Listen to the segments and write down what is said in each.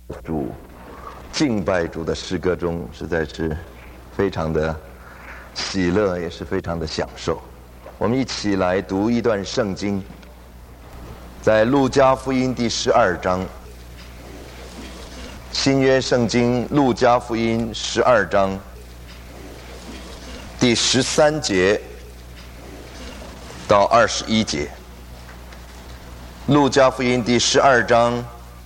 主敬拜主的诗歌中，实在是非常的喜乐，也是非常的享受。我们一起来读一段圣经，在路加福音第12章，新约圣经路加福音12章第13节到21节。路加福音第12章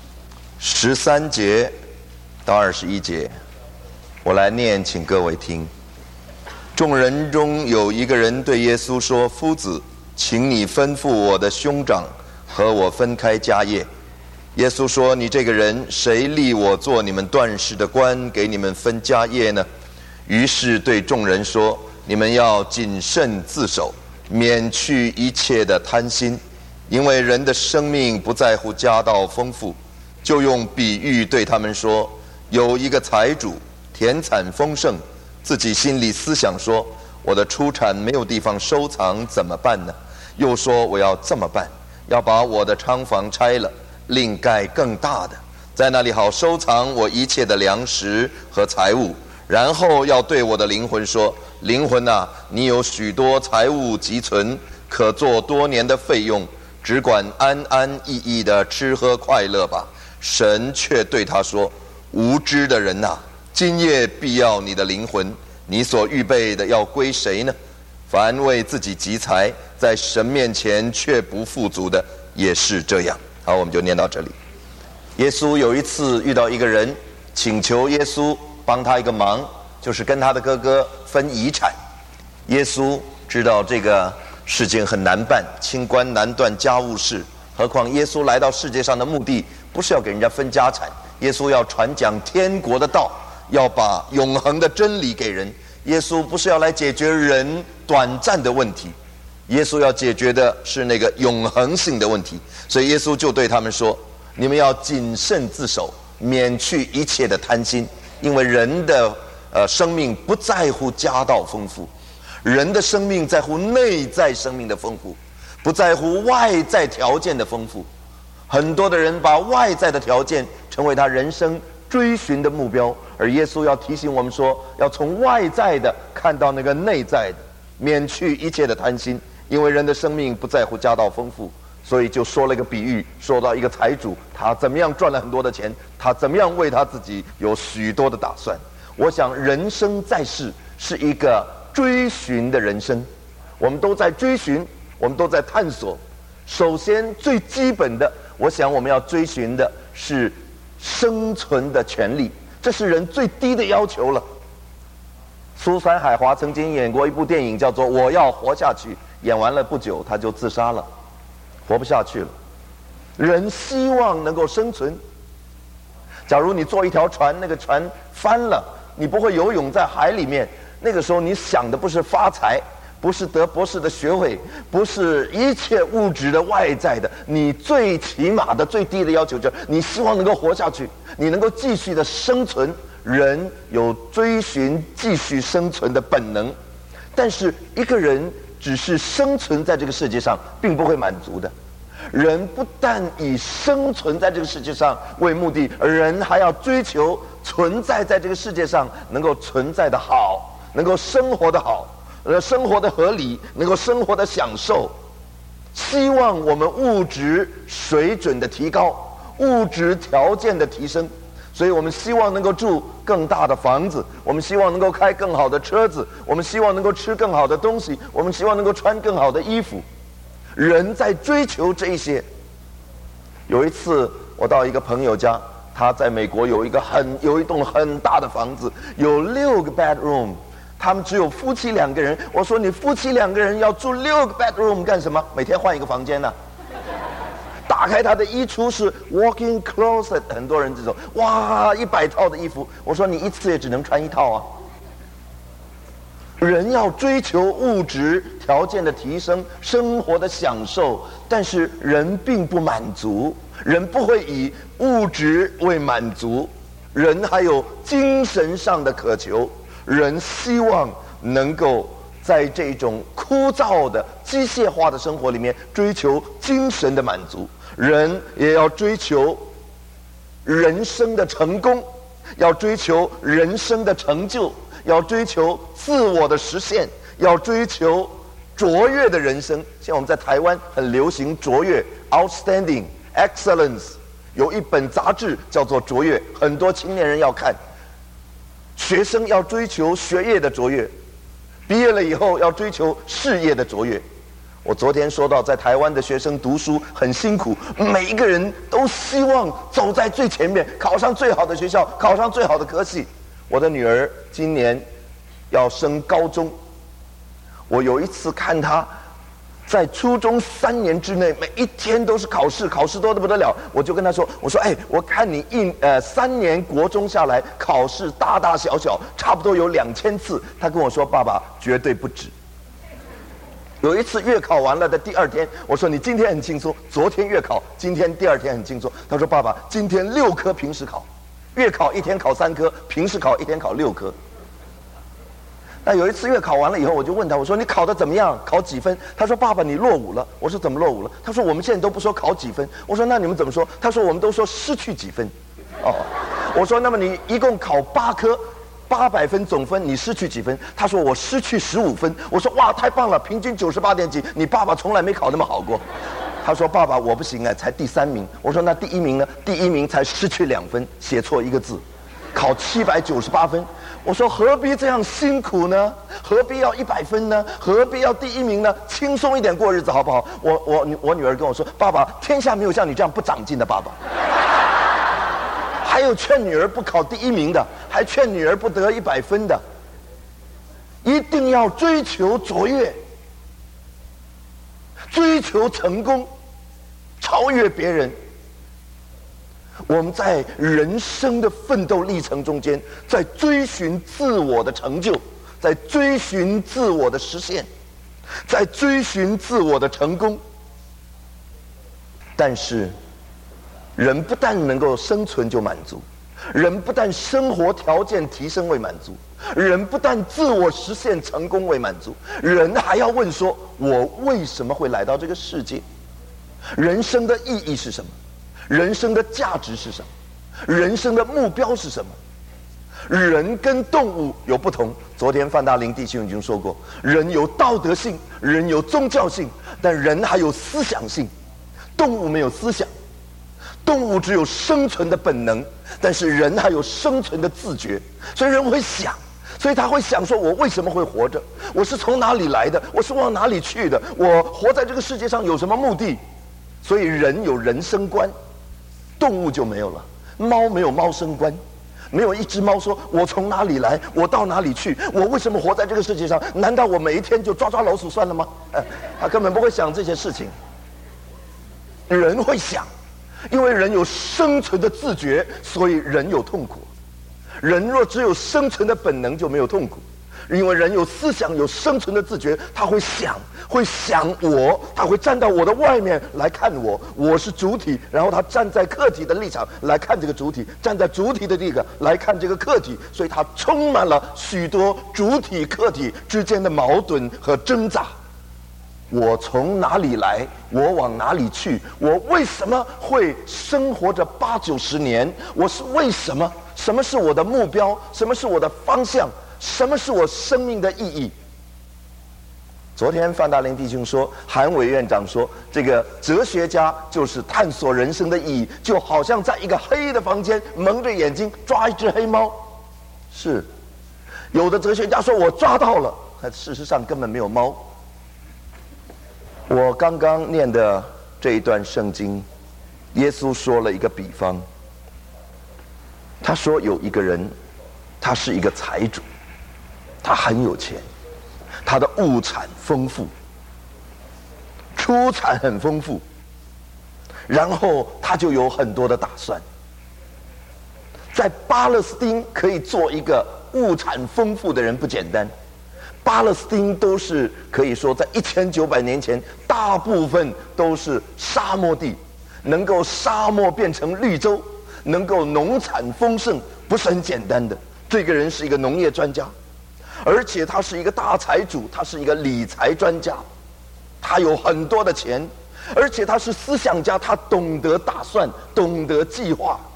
13节到21节，我来念，请各位听。众人中有一个人对耶稣说：“夫子，请你吩咐我的兄长和我分开家业。”耶稣说：“你这个人，谁立我做你们断事的官，给你们分家业呢？”于是对众人说：“你们要谨慎自守，免去一切的贪心，因为人的生命不在乎家道丰富。”就用比喻对他们说：有一个财主，田产丰盛，自己心里思想说：我的出产没有地方收藏，怎么办呢？又说：我要这么办，要把我的仓房拆了，另盖更大的，在那里好收藏我一切的粮食和财物。然后要对我的灵魂说：灵魂啊，你有许多财物积存，可做多年的费用，只管安安逸逸的吃喝快乐吧。神却对他说：无知的人啊，今夜必要你的灵魂，你所预备的要归谁呢？凡为自己积财，在神面前却不富足的，也是这样。好，我们就念到这里。耶稣有一次遇到一个人，请求耶稣帮他一个忙，就是跟他的哥哥分遗产。耶稣知道这个事情很难办，清官难断家务事，何况耶稣来到世界上的目的不是要给人家分家产，耶稣要传讲天国的道，要把永恒的真理给人。耶稣不是要来解决人短暂的问题，耶稣要解决的是那个永恒性的问题。所以耶稣就对他们说：你们要谨慎自守，免去一切的贪心，因为人的生命不在乎家道丰富，人的生命在乎内在生命的丰富，不在乎外在条件的丰富。很多的人把外在的条件成为他人生追寻的目标，而耶稣要提醒我们说，要从外在的看到那个内在的，免去一切的贪心，因为人的生命不在乎家道丰富。所以就说了一个比喻，说到一个财主，他怎么样赚了很多的钱，他怎么样为他自己有许多的打算。我想人生在世是一个追寻的人生，我们都在追寻，我们都在探索。首先最基本的，我想我们要追寻的是生存的权利，这是人最低的要求了。苏珊·海华曾经演过一部电影叫做《我要活下去》，演完了不久他就自杀了，活不下去了。人希望能够生存。假如你坐一条船，那个船翻了，你不会游泳在海里面，那个时候你想的不是发财，不是得博士的学位，不是一切物质的外在的，你最起码的最低的要求就是你希望能够活下去，你能够继续的生存。人有追寻继续生存的本能，但是一个人只是生存在这个世界上并不会满足的。人不但以生存在这个世界上为目的，而人还要追求存在在这个世界上能够存在的好，能够生活的好，生活的合理，能够生活的享受。希望我们物质水准的提高，物质条件的提升。所以我们希望能够住更大的房子，我们希望能够开更好的车子，我们希望能够吃更好的东西，我们希望能够穿更好的衣服。人在追求这些。有一次我到一个朋友家，他在美国有一栋很大的房子，有6个 bedroom， 他们只有夫妻2个人。我说你夫妻2个人要住6个 bedroom 干什么？每天换一个房间呢？打开他的衣橱是 walk-in closet， 很多人这种哇100套的衣服。我说你一次也只能穿1套啊。人要追求物质条件的提升，生活的享受，但是人并不满足，人不会以物质为满足，人还有精神上的渴求。人希望能够在这种枯燥的机械化的生活里面追求精神的满足。人也要追求人生的成功，要追求人生的成就，要追求自我的实现，要追求卓越的人生。像我们在台湾很流行卓越 （outstanding, excellence）， 有一本杂志叫做《卓越》，很多青年人要看。学生要追求学业的卓越，毕业了以后要追求事业的卓越。我昨天说到，在台湾的学生读书很辛苦，每一个人都希望走在最前面，考上最好的学校，考上最好的科系。我的女儿今年要升高中，我有一次看她在初中3年之内，每一天都是考试，考试多得不得了。我就跟她说：“我说，我看你3年国中下来，考试大大小小，差不多有2000次。”她跟我说：“爸爸，绝对不止。”有一次月考完了的第2天，我说：“你今天很轻松，昨天月考，今天第2天很轻松。”他说：“爸爸，今天6科平时考，月考1天考3科，平时考1天考6科。”那有一次月考完了以后，我就问他，我说：“你考得怎么样？考几分？”他说：“爸爸，你落伍了。”我说：“怎么落伍了？”他说：“我们现在都不说考几分。”我说：“那你们怎么说？”他说：“我们都说失去几分。”哦，我说：“那么你一共考8科。800分总分，你失去几分？”他说：“我失去15分。”我说：“哇，太棒了，平均98点几，你爸爸从来没考那么好过。”他说：“爸爸，我不行啊，才第3名。”我说：“那第1名呢？”第1名才失去2分，写错1个字，考798分。我说：“何必这样辛苦呢？何必要100分呢？何必要第1名呢？轻松一点过日子好不好？”我女儿跟我说：“爸爸，天下没有像你这样不长进的爸爸。”还有劝女儿不考第1名的，还劝女儿不得100分的。一定要追求卓越，追求成功，超越别人。我们在人生的奋斗历程中间，在追寻自我的成就，在追寻自我的实现，在追寻自我的成功。但是人不但能够生存就满足，人不但生活条件提升为满足，人不但自我实现成功为满足，人还要问说：我为什么会来到这个世界？人生的意义是什么？人生的价值是什么？人生的目标是什么？人跟动物有不同。昨天范大林弟兄已经说过，人有道德性，人有宗教性，但人还有思想性。动物没有思想，动物只有生存的本能，但是人还有生存的自觉，所以人会想，所以他会想说：我为什么会活着？我是从哪里来的？我是往哪里去的？我活在这个世界上有什么目的？所以人有人生观，动物就没有了。猫没有猫生观，没有一只猫说：我从哪里来？我到哪里去？我为什么活在这个世界上？难道我每一天就抓抓老鼠算了吗？他根本不会想这些事情。人会想，因为人有生存的自觉，所以人有痛苦。人若只有生存的本能，就没有痛苦。因为人有思想，有生存的自觉，他会想我，他会站到我的外面来看我，我是主体，然后他站在客体的立场来看这个主体，站在主体的这个来看这个客体，所以他充满了许多主体客体之间的矛盾和挣扎。我从哪里来？我往哪里去？我为什么会生活着80-90年？我是为什么？什么是我的目标？什么是我的方向？什么是我生命的意义？昨天范大林弟兄说，韩委员长说，这个哲学家就是探索人生的意义，就好像在一个黑的房间蒙着眼睛抓一只黑猫。是，有的哲学家说我抓到了，但事实上根本没有猫。我刚刚念的这一段圣经，耶稣说了一个比方。他说有一个人，他是一个财主，他很有钱，他的物产丰富，出产很丰富，然后他就有很多的打算。在巴勒斯汀可以做一个物产丰富的人不简单。巴勒斯汀都是可以说在1900年前，大部分都是沙漠地，能够沙漠变成绿洲，能够农产丰盛，不是很简单的。这个人是一个农业专家，而且他是一个大财主，他是一个理财专家，他有很多的钱，而且他是思想家，他懂得打算，懂得计划，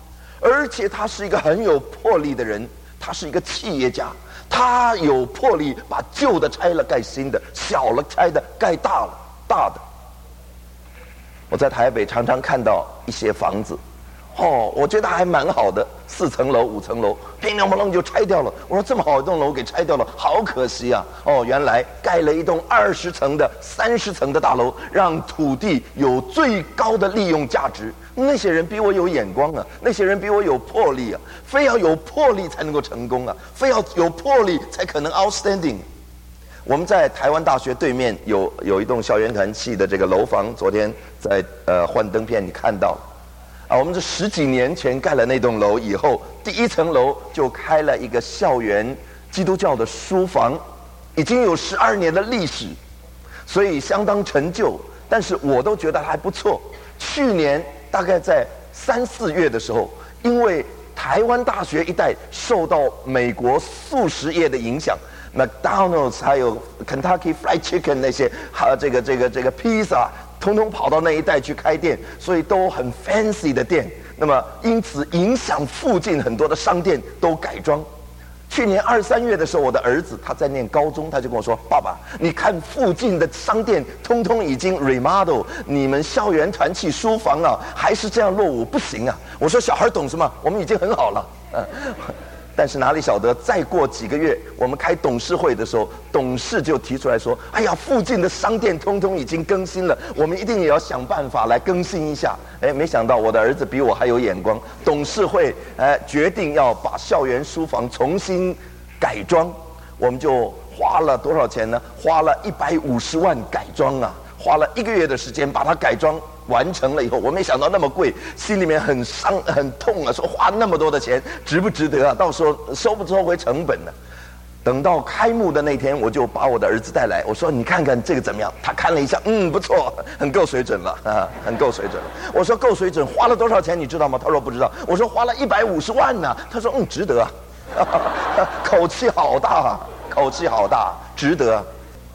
而且他是一个很有魄力的人，他是一个企业家，他有魄力把旧的拆了盖新的，小了拆的盖大了大的。我在台北常常看到一些房子，我觉得还蛮好的，4层楼、5层楼，乒铃乓啷就拆掉了。我说这么好一栋楼给拆掉了，好可惜啊！原来盖了一栋20层的、30层的大楼，让土地有最高的利用价值。那些人比我有眼光啊，那些人比我有魄力啊，非要有魄力才能够成功啊，非要有魄力才可能 outstanding。我们在台湾大学对面有一栋校园团系的这个楼房，昨天在幻灯片你看到了。我们这10几年前盖了那栋楼以后，第1层楼就开了一个校园基督教的书房，已经有12年的历史，所以相当陈旧，但是我都觉得还不错。去年大概在3、4月的时候，因为台湾大学一带受到美国速食业的影响，McDonald's 还有 Kentucky Fried Chicken 那些，这个披萨，通通跑到那一带去开店，所以都很 fancy 的店。那么因此影响附近很多的商店都改装。去年2、3月的时候，我的儿子他在念高中，他就跟我说：“爸爸，你看附近的商店通通已经 remodel， 你们校园团契书房啊，还是这样落伍，不行啊！”我说：“小孩懂什么？我们已经很好了。”但是哪里晓得，再过几个月，我们开董事会的时候，董事就提出来说：“哎呀，附近的商店通通已经更新了，我们一定也要想办法来更新一下。”没想到我的儿子比我还有眼光，董事会决定要把校园书房重新改装，我们就花了多少钱呢？花了150万改装啊，花了1个月的时间把它改装。完成了以后，我没想到那么贵，心里面很伤很痛啊！说花那么多的钱，值不值得啊？到时候收不收回成本呢？等到开幕的那天，我就把我的儿子带来，我说：“你看看这个怎么样？”他看了一下，不错，很够水准了啊，很够水准了。我说：“够水准，花了多少钱你知道吗？”他说：“不知道。”我说：“花了150万呢。”他说：“值得啊。”口气好大，口气好大，值得。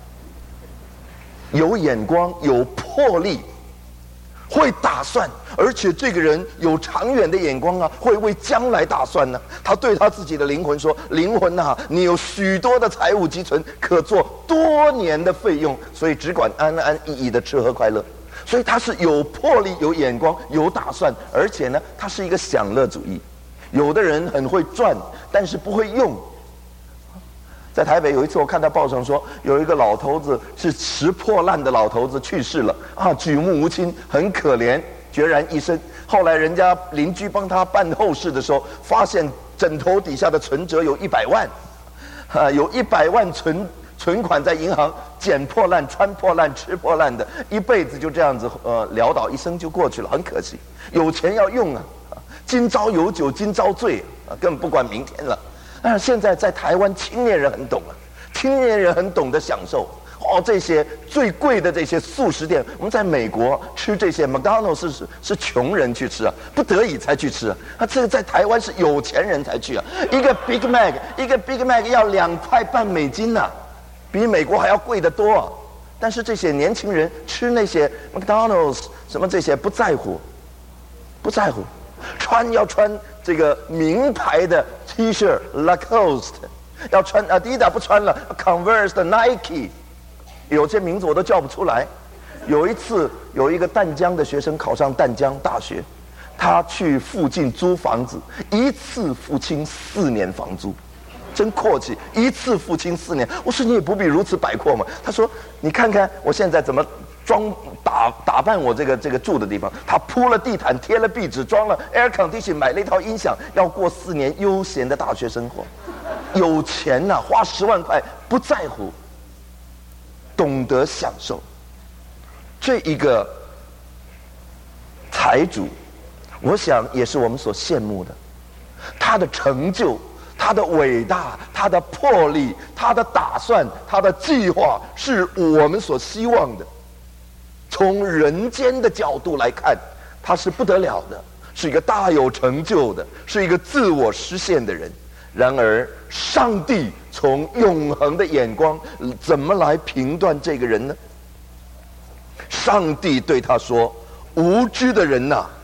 有眼光，有魄力。会打算，而且这个人有长远的眼光啊，会为将来打算呢。他对他自己的灵魂说：“灵魂啊，你有许多的财物积存，可做多年的费用，所以只管安安逸逸的吃喝快乐。”所以他是有魄力、有眼光、有打算，而且呢，他是一个享乐主义。有的人很会赚，但是不会用。在台北有一次，我看到报上说，有一个老头子是拾破烂的老头子去世了啊，举目无亲，很可怜，孑然一身。后来人家邻居帮他办后事的时候，发现枕头底下的存折有100万，有100万存款在银行，捡破烂、穿破烂、吃破烂的，一辈子就这样子潦倒一生就过去了，很可惜。有钱要用啊，今朝有酒今朝醉啊，根本不管明天了。但是现在在台湾，青年人很懂啊，青年人很懂得享受。这些最贵的这些速食店，我们在美国吃这些 McDonald's 是穷人去吃啊，不得已才去吃啊。这个在台湾是有钱人才去啊。一个 Big Mac 要$2.50呐，比美国还要贵得多啊。但是这些年轻人吃那些 McDonald's 什么这些不在乎，不在乎，要穿这个名牌的 T 恤 Lacoste， 要穿Adidas 不穿了 Converse 的 Nike， 有些名字我都叫不出来。有一次有一个淡江的学生考上淡江大学，他去附近租房子，一次付清4年房租，真阔气，一次付清4年。我说你也不必如此摆阔嘛。他说你看看我现在怎么打扮我这个住的地方，他铺了地毯，贴了壁纸，装了 air condition， 买了一套音响，要过4年悠闲的大学生活。有钱呐，花10万块不在乎，懂得享受。这一个财主，我想也是我们所羡慕的。他的成就，他的伟大，他的魄力，他的打算，他的计划，是我们所希望的。从人间的角度来看，他是不得了的，是一个大有成就的，是一个自我实现的人。然而上帝从永恒的眼光怎么来评断这个人呢？上帝对他说：无知的人呐，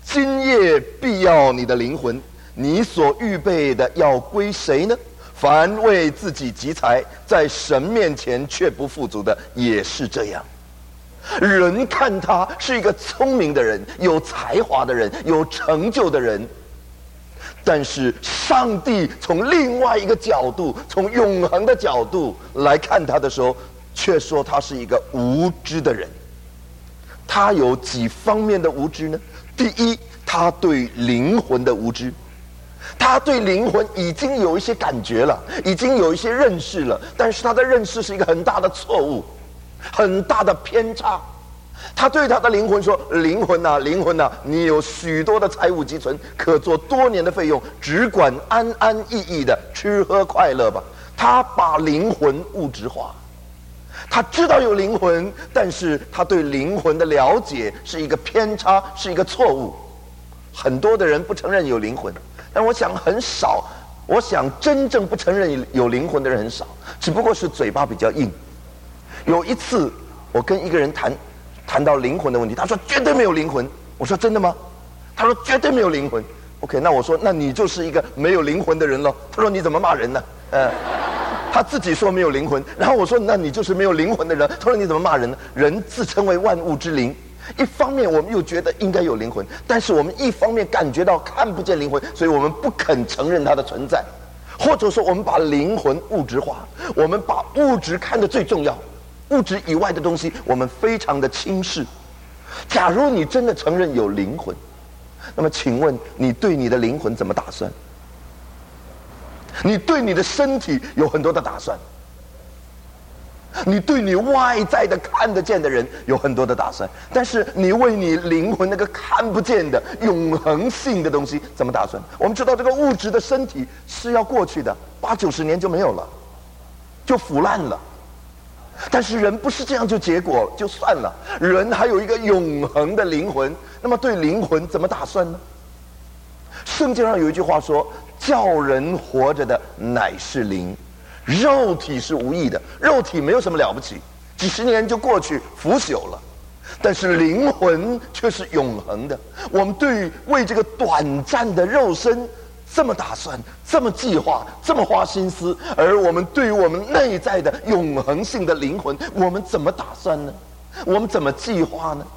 今夜必要你的灵魂，你所预备的要归谁呢？凡为自己积财，在神面前却不富足的，也是这样。人看他是一个聪明的人，有才华的人，有成就的人，但是上帝从另外一个角度，从永恒的角度来看他的时候，却说他是一个无知的人。他有几方面的无知呢？第一，他对灵魂的无知。他对灵魂已经有一些感觉了，已经有一些认识了，但是他的认识是一个很大的错误，很大的偏差。他对他的灵魂说：灵魂啊，灵魂啊，你有许多的财物积存，可做多年的费用，只管安安逸逸的吃喝快乐吧。他把灵魂物质化。他知道有灵魂，但是他对灵魂的了解是一个偏差，是一个错误。很多的人不承认有灵魂，但我想很少，我想真正不承认有灵魂的人很少，只不过是嘴巴比较硬。有一次我跟一个人谈到灵魂的问题，他说绝对没有灵魂。我说真的吗？他说绝对没有灵魂。 OK， 那我说那你就是一个没有灵魂的人了。他说你怎么骂人呢？他自己说没有灵魂，然后我说那你就是没有灵魂的人。他说你怎么骂人呢？人自称为万物之灵，一方面我们又觉得应该有灵魂，但是我们一方面感觉到看不见灵魂，所以我们不肯承认它的存在，或者说我们把灵魂物质化，我们把物质看得最重要，物质以外的东西我们非常的轻视。假如你真的承认有灵魂，那么请问你对你的灵魂怎么打算？你对你的身体有很多的打算，你对你外在的看得见的人有很多的打算，但是你为你灵魂那个看不见的永恒性的东西怎么打算？我们知道这个物质的身体是要过去的，80、90年就没有了，就腐烂了。但是人不是这样就结果就算了，人还有一个永恒的灵魂，那么对灵魂怎么打算呢？圣经上有一句话说，叫人活着的乃是灵，肉体是无益的，肉体没有什么了不起，几十年就过去腐朽了，但是灵魂却是永恒的。我们对为这个短暂的肉身这么打算，这么计划，这么花心思，而我们对于我们内在的永恒性的灵魂，我们怎么打算呢？我们怎么计划呢？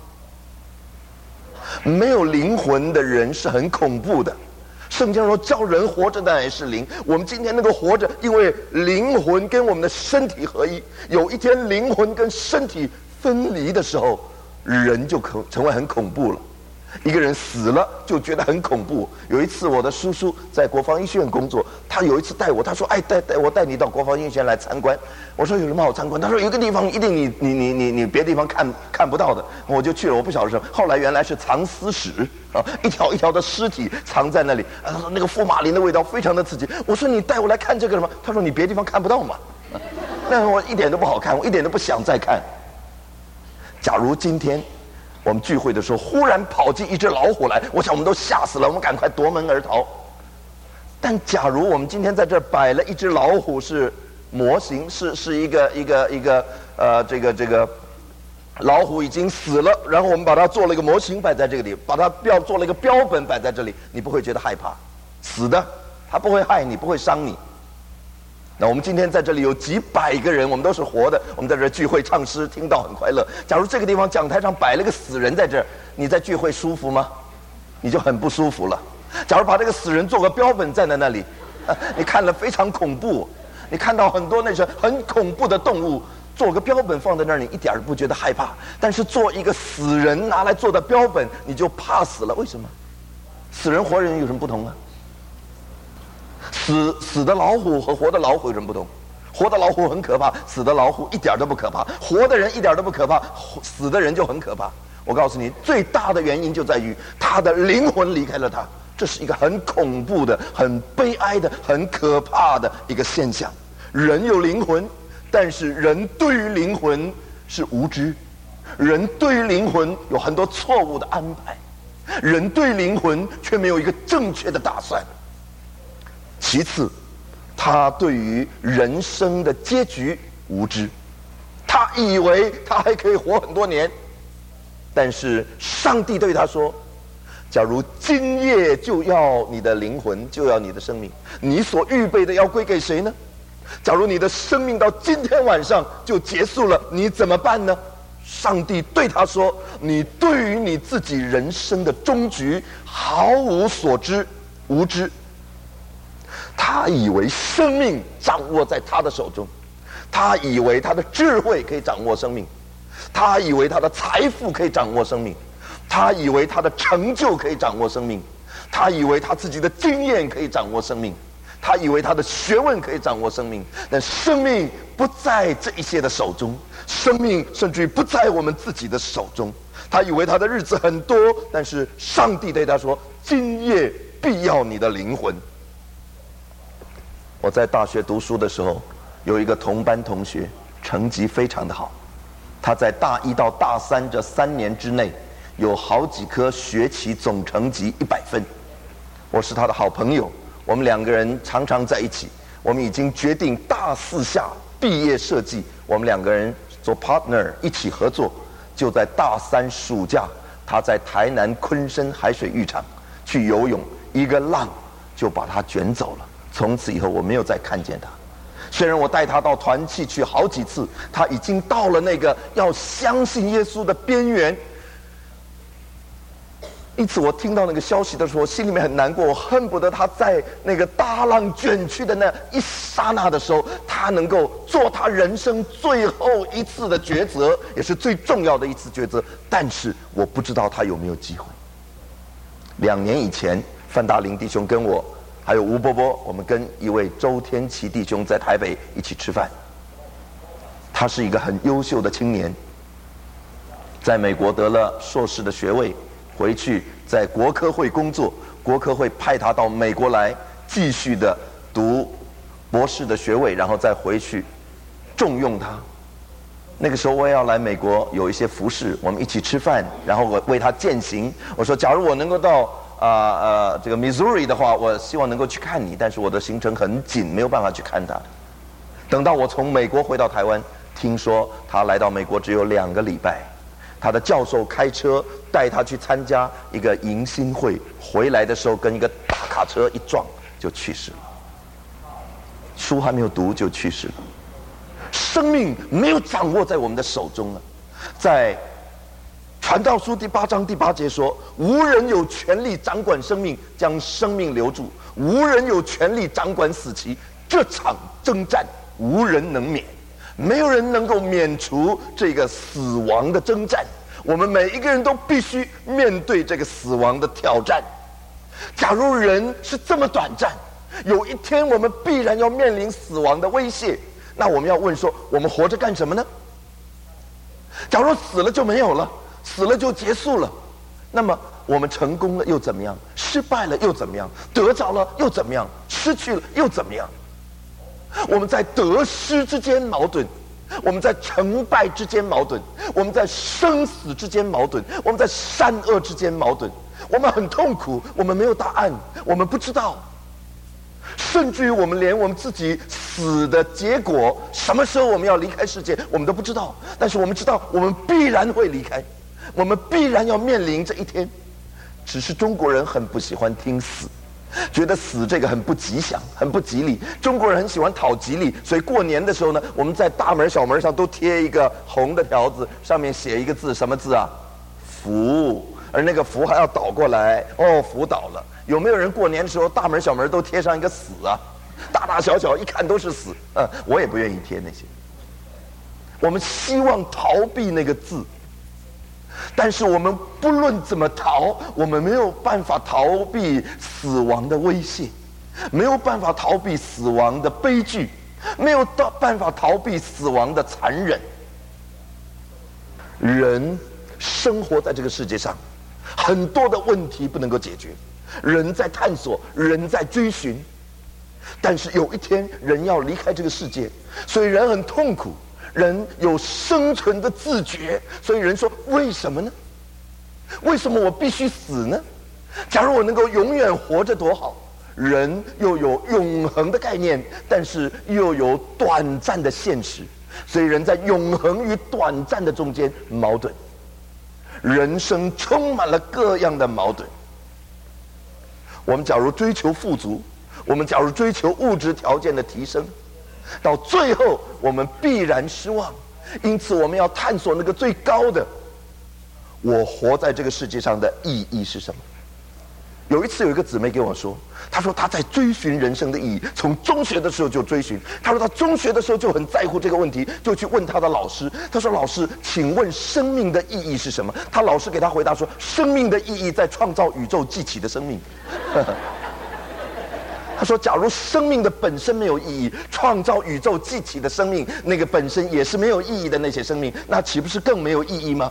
没有灵魂的人是很恐怖的。圣经说叫人活着的乃是灵，我们今天能够活着，因为灵魂跟我们的身体合一。有一天灵魂跟身体分离的时候，人就成为很恐怖了。一个人死了就觉得很恐怖。有一次我的叔叔在国防医学院工作，他有一次带我，他说哎带你到国防医学院来参观。我说有什么好参观？他说有一个地方一定你别的地方看不到的。我就去了，我不晓得什么，后来原来是藏尸室啊，一条一条的尸体藏在那里。他说那个福马林的味道非常的刺激。我说你带我来看这个了吗？他说你别的地方看不到嘛。那我一点都不好看，我一点都不想再看。假如今天我们聚会的时候，忽然跑进一只老虎来，我想我们都吓死了，我们赶快夺门而逃。但假如我们今天在这儿摆了一只老虎，是模型，是一个这个老虎已经死了，然后我们把它做了一个模型摆在这个里，把它做了一个标本摆在这里，你不会觉得害怕？死的，它不会害你，不会伤你。那我们今天在这里有几百个人，我们都是活的，我们在这聚会唱诗，听到很快乐。假如这个地方讲台上摆了个死人在这儿，你在聚会舒服吗？你就很不舒服了。假如把这个死人做个标本站在那里，你看了非常恐怖，你看到很多那些很恐怖的动物，做个标本放在那儿，你一点都不觉得害怕。但是做一个死人拿来做的标本，你就怕死了。为什么？死人活人有什么不同啊？死的老虎和活的老虎有什么不同？活的老虎很可怕，死的老虎一点都不可怕。活的人一点都不可怕，死的人就很可怕。我告诉你，最大的原因就在于他的灵魂离开了他，这是一个很恐怖的、很悲哀的、很可怕的一个现象。人有灵魂，但是人对于灵魂是无知，人对于灵魂有很多错误的安排，人对灵魂却没有一个正确的打算。其次，他对于人生的结局无知，他以为他还可以活很多年，但是上帝对他说， 假如今夜就要你的灵魂，就要你的生命，你所预备的要归给谁呢？假如你的生命到今天晚上就结束了，你怎么办呢？上帝对他说：你对于你自己人生的终局毫无所知，无知。他以为生命掌握在他的手中，他以为他的智慧可以掌握生命，他以为他的财富可以掌握生命，他以为他的成就可以掌握生命，他以为他自己的经验可以掌握生命，他以为他的学问可以掌握生命。但生命不在这一些的手中，生命甚至于不在我们自己的手中。他以为他的日子很多，但是上帝对他说：今夜必要你的灵魂。我在大学读书的时候，有一个同班同学，成绩非常的好，他在大一到大三这3年之内，有好几科学期总成绩100分。我是他的好朋友，我们2个人常常在一起。我们已经决定大4下毕业设计，我们2个人做 partner 一起合作。就在大3暑假，他在台南昆山海水浴场去游泳，一个浪就把他卷走了。从此以后我没有再看见他。虽然我带他到团契去好几次，他已经到了那个要相信耶稣的边缘。因此我听到那个消息的时候，心里面很难过，我恨不得他在那个大浪卷去的那一刹那的时候，他能够做他人生最后一次的抉择，也是最重要的一次抉择。但是我不知道他有没有机会。2年以前，范大林弟兄跟我还有吴伯伯，我们跟一位周天琪弟兄在台北一起吃饭。他是一个很优秀的青年，在美国得了硕士的学位，回去在国科会工作，国科会派他到美国来继续的读博士的学位，然后再回去重用他。那个时候我也要来美国，有一些服侍，我们一起吃饭，然后我为他践行。我说，假如我能够到这个 Missouri 的话，我希望能够去看你，但是我的行程很紧，没有办法去看他。等到我从美国回到台湾，听说他来到美国只有2个礼拜，他的教授开车带他去参加一个迎新会，回来的时候跟一个大卡车一撞就去世了，书还没有读就去世了。生命没有掌握在我们的手中了。在传道书第8章第8节说：无人有权利掌管生命，将生命留住；无人有权利掌管死期。这场征战无人能免，没有人能够免除这个死亡的征战。我们每一个人都必须面对这个死亡的挑战。假如人是这么短暂，有一天我们必然要面临死亡的威胁，那我们要问说，我们活着干什么呢？假如死了就没有了，死了就结束了，那么我们成功了又怎么样？失败了又怎么样？得着了又怎么样？失去了又怎么样？我们在得失之间矛盾，我们在成败之间矛盾，我们在生死之间矛盾，我们在善恶之间矛盾。我们很痛苦，我们没有答案，我们不知道，甚至于我们连我们自己死的结果，什么时候我们要离开世界，我们都不知道。但是我们知道，我们必然会离开，我们必然要面临这一天。只是中国人很不喜欢听死，觉得死这个很不吉祥，很不吉利。中国人很喜欢讨吉利，所以过年的时候呢，我们在大门小门上都贴一个红的条子，上面写一个字，什么字啊？福。而那个福还要倒过来，哦，福倒了。有没有人过年的时候大门小门都贴上一个死啊？大大小小一看都是死。我也不愿意贴那些。我们希望逃避那个字，但是我们不论怎么逃，我们没有办法逃避死亡的威胁，没有办法逃避死亡的悲剧，没有办法逃避死亡的残忍。人生活在这个世界上，很多的问题不能够解决，人在探索，人在追寻，但是有一天人要离开这个世界，所以人很痛苦，人有生存的自觉，所以人说，为什么呢？为什么我必须死呢？假如我能够永远活着多好。人又有永恒的概念，但是又有短暂的现实，所以人在永恒与短暂的中间矛盾。人生充满了各样的矛盾， 我们假如追求富足，我们假如追求物质条件的提升，到最后我们必然失望。因此我们要探索那个最高的，我活在这个世界上的意义是什么。有一次有一个姊妹跟我说，她说她在追寻人生的意义，从中学的时候就追寻。她说她中学的时候就很在乎这个问题，就去问她的老师。她说老师，请问生命的意义是什么？她老师给她回答说，生命的意义在创造宇宙记起的生命。他说假如生命的本身没有意义，创造宇宙记起的生命那个本身也是没有意义的那些生命，那岂不是更没有意义吗？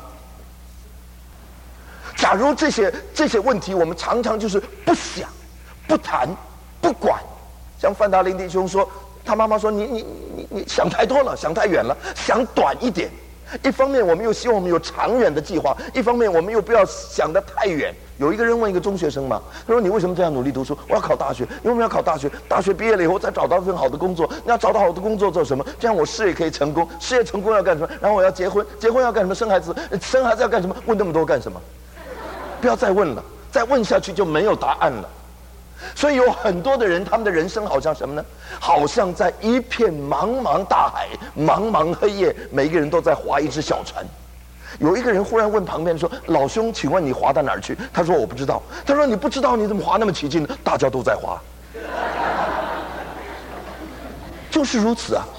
假如这些问题我们常常就是不想、不谈、不管，像范达林弟兄说，他妈妈说你想太多了，想太远了，想短一点。一方面我们又希望我们有长远的计划，一方面我们又不要想得太远。有一个人问一个中学生嘛，他说你为什么这样努力读书？我要考大学。因为我们要考大学，大学毕业了以后再找到一份好的工作。你要找到好的工作做什么？这样我事业可以成功。事业成功要干什么？然后我要结婚，结婚要干什么？生孩子，生孩子要干什么？问那么多干什么？不要再问了，再问下去就没有答案了。所以有很多的人，他们的人生好像什么呢？好像在一片茫茫大海、茫茫黑夜，每一个人都在划一只小船。有一个人忽然问旁边说：“老兄，请问你划到哪儿去？”他说：“我不知道。”他说：“你不知道，你怎么划那么起劲呢？大家都在划。”就是如此啊。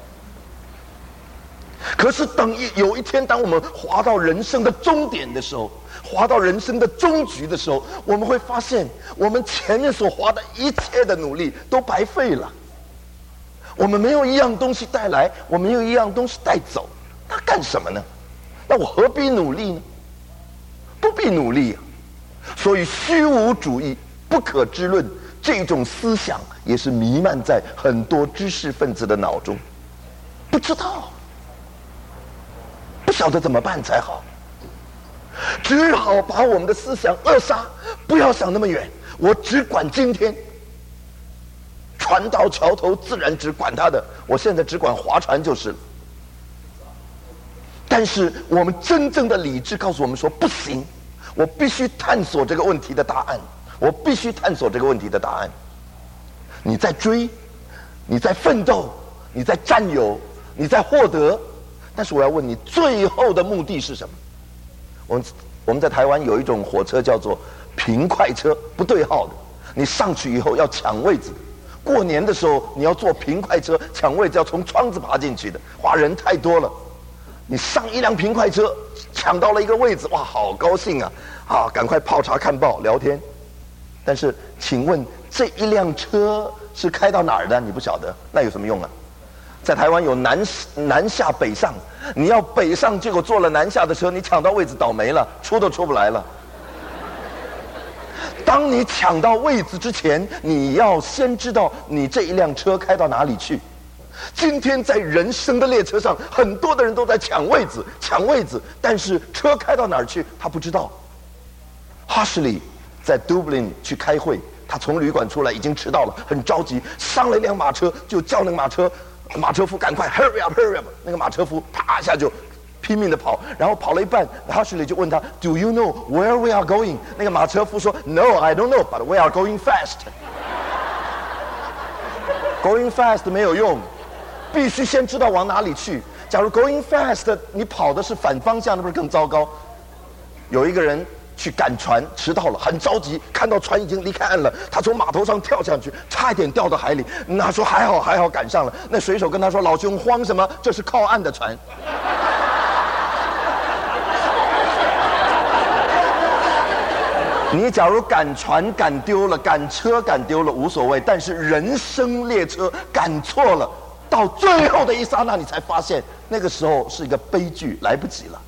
可是有一天，当我们划到人生的终点的时候，划到人生的终局的时候，我们会发现，我们前面所划的一切的努力都白费了。我们没有一样东西带来，我们没有一样东西带走，那干什么呢？那我何必努力呢？不必努力啊。所以虚无主义、不可知论这种思想，也是弥漫在很多知识分子的脑中。不知道，不晓得怎么办才好，只好把我们的思想扼杀，不要想那么远，我只管今天。船到桥头自然直，管他的，我现在只管划船就是了。但是我们真正的理智告诉我们说，不行，我必须探索这个问题的答案，我必须探索这个问题的答案。你在追，你在奋斗，你在占有，你在获得，但是我要问你，最后的目的是什么？我们在台湾有一种火车叫做平快车，不对号的，你上去以后要抢位子。过年的时候你要坐平快车抢位子，要从窗子爬进去的，哇，人太多了。你上一辆平快车，抢到了一个位子，哇，好高兴啊！啊，赶快泡茶看报聊天。但是，请问这一辆车是开到哪儿的？你不晓得，那有什么用啊？在台湾有南下北上，你要北上，结果坐了南下的车，你抢到位子倒霉了，出都出不来了。当你抢到位子之前，你要先知道你这一辆车开到哪里去。今天在人生的列车上，很多的人都在抢位子，但是车开到哪儿去，他不知道。哈什利在都柏林去开会，他从旅馆出来已经迟到了，很着急，上了一辆马车，就叫那个马车夫赶快 hurry up hurry up。那个马车夫啪一下就拼命的跑，然后跑了一半，哈什利就问他 Do you know where we are going？ 那个马车夫说 No, I don't know, but we are going fast。Going fast 没有用。必须先知道往哪里去。假如 going fast 你跑的是反方向，那不是更糟糕？有一个人去赶船，迟到了，很着急，看到船已经离开岸了，他从码头上跳下去，差一点掉到海里。他说还好赶上了。那水手跟他说，老兄慌什么？这是靠岸的船。你假如赶船赶丢了，赶车赶丢了无所谓，但是人生列车赶错了，到最后的一刹那，你才发现那个时候是一个悲剧，来不及了。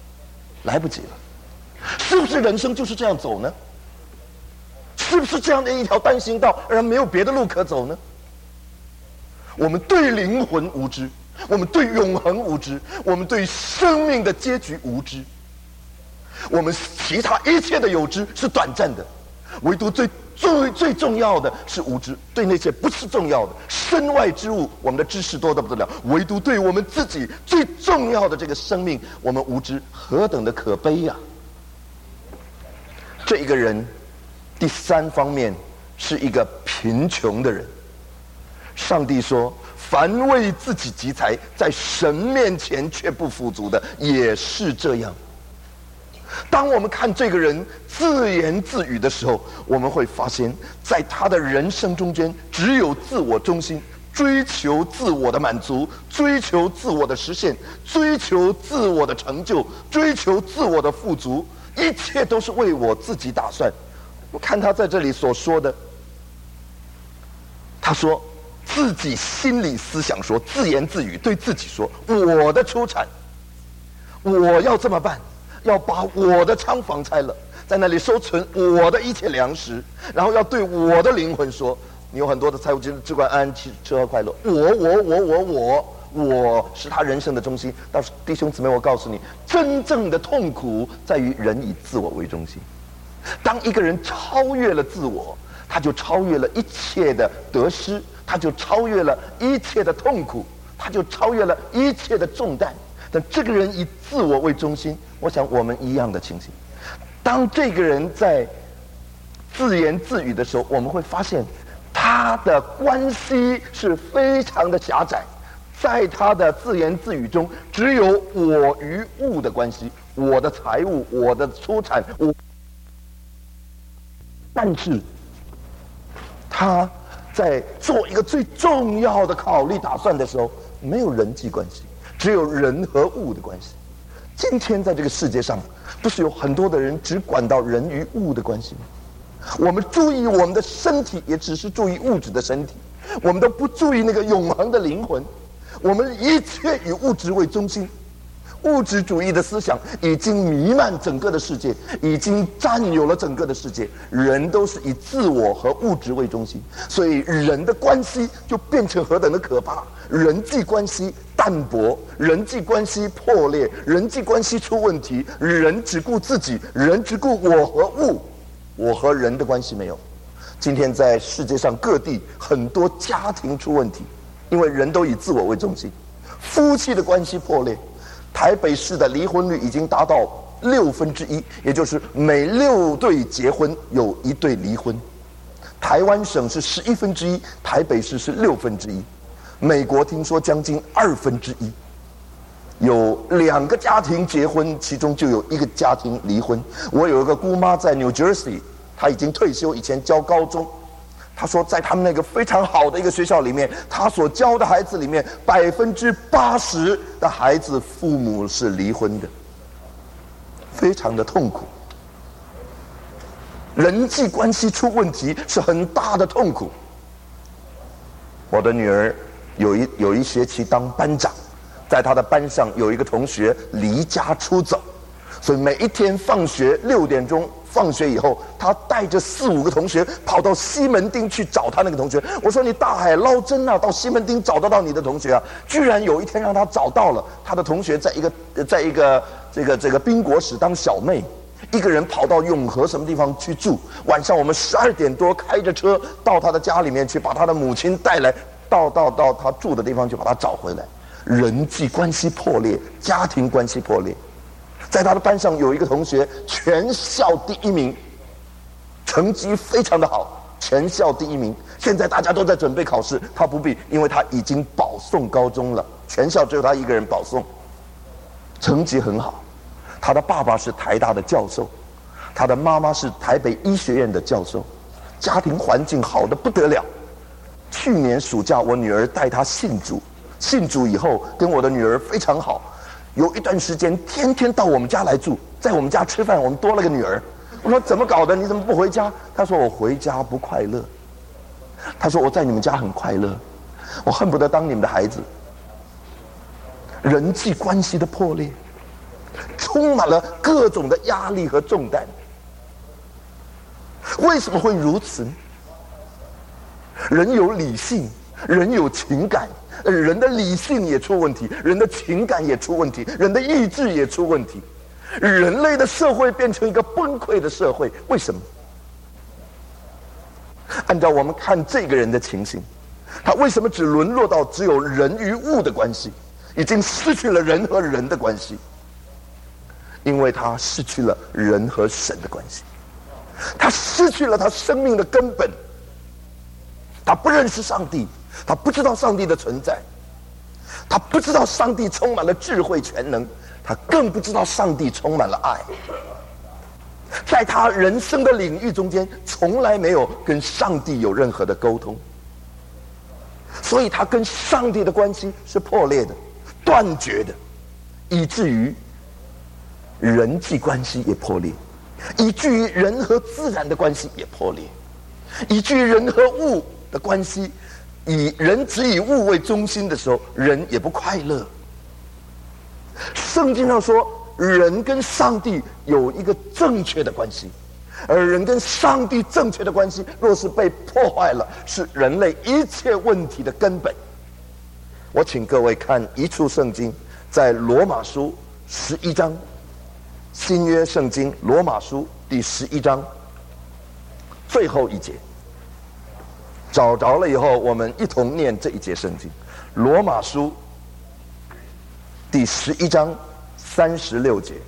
是不是人生就是这样走呢？是不是这样的一条单行道，而没有别的路可走呢？我们对灵魂无知，我们对永恒无知，我们对生命的结局无知，我们其他一切的有知是短暂的，唯独最重要的是无知。对那些不是重要的身外之物，我们的知识多得不得了，唯独对我们自己最重要的这个生命，我们无知，何等的可悲呀！这一个人第三方面是一个贫穷的人。上帝说，凡为自己积财，在神面前却不富足的，也是这样。当我们看这个人自言自语的时候，我们会发现在他的人生中间只有自我中心，追求自我的满足，追求自我的实现，追求自我的成就，追求自我的富足，一切都是为我自己打算。我看他在这里所说的，他说自己心里思想说，自言自语对自己说，我的出产，我要这么办，要把我的仓房拆了，在那里收存我的一切粮食，然后要对我的灵魂说，你有很多的财物，只管安安吃喝快乐。我是他人生的中心。但是弟兄姊妹，我告诉你，真正的痛苦在于人以自我为中心。当一个人超越了自我，他就超越了一切的得失，他就超越了一切的痛苦，他就超越了一切的重担。但这个人以自我为中心，我想我们一样的情形。当这个人在自言自语的时候，我们会发现他的关系是非常的狭窄。在他的自言自语中，只有我与物的关系，我的财物，我的出产，但是他在做一个最重要的考虑打算的时候，没有人际关系，只有人和物的关系。今天在这个世界上，不是有很多的人只管到人与物的关系吗？我们注意我们的身体，也只是注意物质的身体，我们都不注意那个永恒的灵魂。我们一切以物质为中心，物质主义的思想已经弥漫整个的世界，已经占有了整个的世界。人都是以自我和物质为中心，所以人的关系就变成何等的可怕！人际关系淡薄，人际关系破裂，人际关系出问题，人只顾自己，人只顾我和物，我和人的关系没有。今天在世界上各地很多家庭出问题，因为人都以自我为中心，夫妻的关系破裂。台北市的离婚率已经达到1/6，也就是每6对结婚有1对离婚。台湾省是1/11，台北市是1/6。美国听说将近1/2，有2个家庭结婚，其中就有1个家庭离婚。我有一个姑妈在 New Jersey， 她已经退休，以前教高中。他说，在他们那个非常好的一个学校里面，他所教的孩子里面，80%的孩子父母是离婚的，非常的痛苦。人际关系出问题是很大的痛苦。我的女儿有一学期当班长，在她的班上有一个同学离家出走，所以每一天放学6点钟。放学以后，他带着4、5个同学跑到西门町去找他那个同学。我说：“你大海捞针啊，到西门町找得到你的同学啊？”居然有一天让他找到了他的同学，在一个这个宾果室当小妹，一个人跑到永和什么地方去住。晚上我们12点多开着车到他的家里面去，把他的母亲带来，到他住的地方去把他找回来。人际关系破裂，家庭关系破裂。在他的班上有一个同学全校第1名，成绩非常的好，全校第1名。现在大家都在准备考试，他不必，因为他已经保送高中了，全校只有他一个人保送，成绩很好。他的爸爸是台大的教授，他的妈妈是台北医学院的教授，家庭环境好得不得了。去年暑假我女儿带他信主，信主以后跟我的女儿非常好。有一段时间天天到我们家来住，在我们家吃饭。我们多了个女儿。我说怎么搞的？你怎么不回家？他说我回家不快乐。他说我在你们家很快乐，我恨不得当你们的孩子。人际关系的破裂，充满了各种的压力和重担。为什么会如此呢？人有理性，人有情感。人的理性也出问题，人的情感也出问题，人的意志也出问题。人类的社会变成一个崩溃的社会，为什么？按照我们看这个人的情形，他为什么只沦落到只有人与物的关系，已经失去了人和人的关系？因为他失去了人和神的关系，他失去了他生命的根本。 他不认识上帝，他不知道上帝的存在，他不知道上帝充满了智慧全能，他更不知道上帝充满了爱。在他人生的领域中间，从来没有跟上帝有任何的沟通，所以他跟上帝的关系是破裂的、断绝的，以至于人际关系也破裂，以至于人和自然的关系也破裂，以至于人和物的关系，以人只以物为中心的时候，人也不快乐。圣经上说，人跟上帝有一个正确的关系，而人跟上帝正确的关系若是被破坏了，是人类一切问题的根本。我请各位看一处圣经，在罗马书11章，新约圣经罗马书第11章最后一节。找着了以后，我们一同念这一节圣经，罗马书第11章36节。